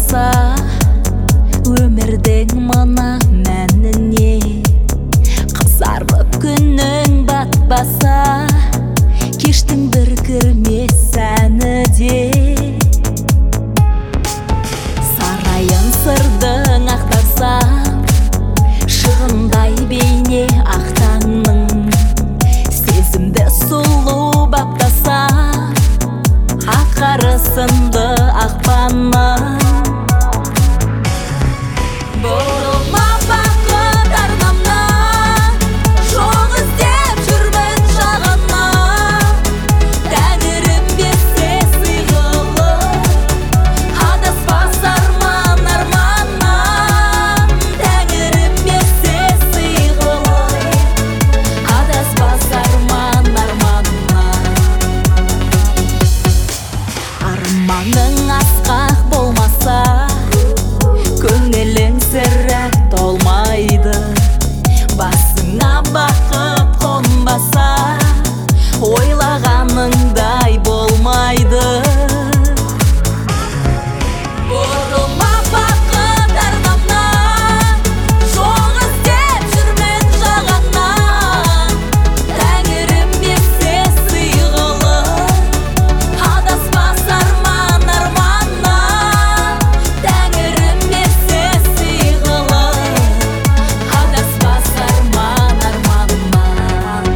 болмаса өмірдің мына мәніне, қызарып күнің батпаса кештің бір кірмес сәні де. Сарайын сырдың ақтарса шығындай бейне ақтаңның, сезімді сұлу баптаса аққары сынды ақпанның. Бұрылма бақыт арнамнан, жоқ іздеп жүрмін жағына. Тәңірім берсе сыйлық, адаспас арман арманнан. Тәңірім берсе сыйлық, адаспас арман арманнан. Арманың асқақ болмаса көңілің сірә толмайды, басыңа бақыт қонбаса ойлағаныңдай болмайды. Бұрылма бақыт арнамнан, жоқ іздеп жүрмін жағына. Тәңірім берсе сыйлық, адаспас арман арманнан. Тәңірім берсе сыйлық, адаспас арман арманнан.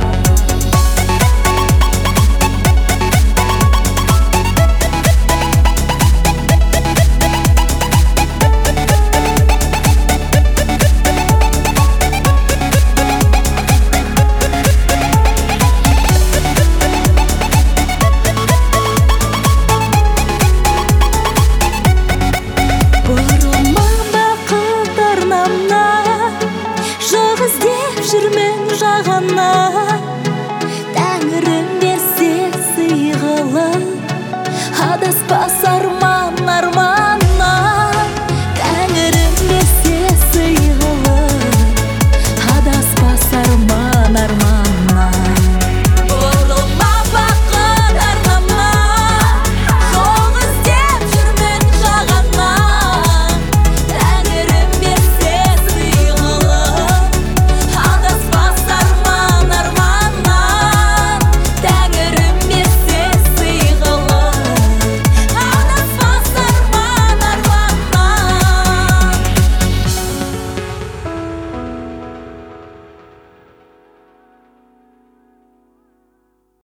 Бұрылма бақыт арнамнан, жоқ іздеп жүрмін жағына. Тәңірім берсе сыйлық, адаспас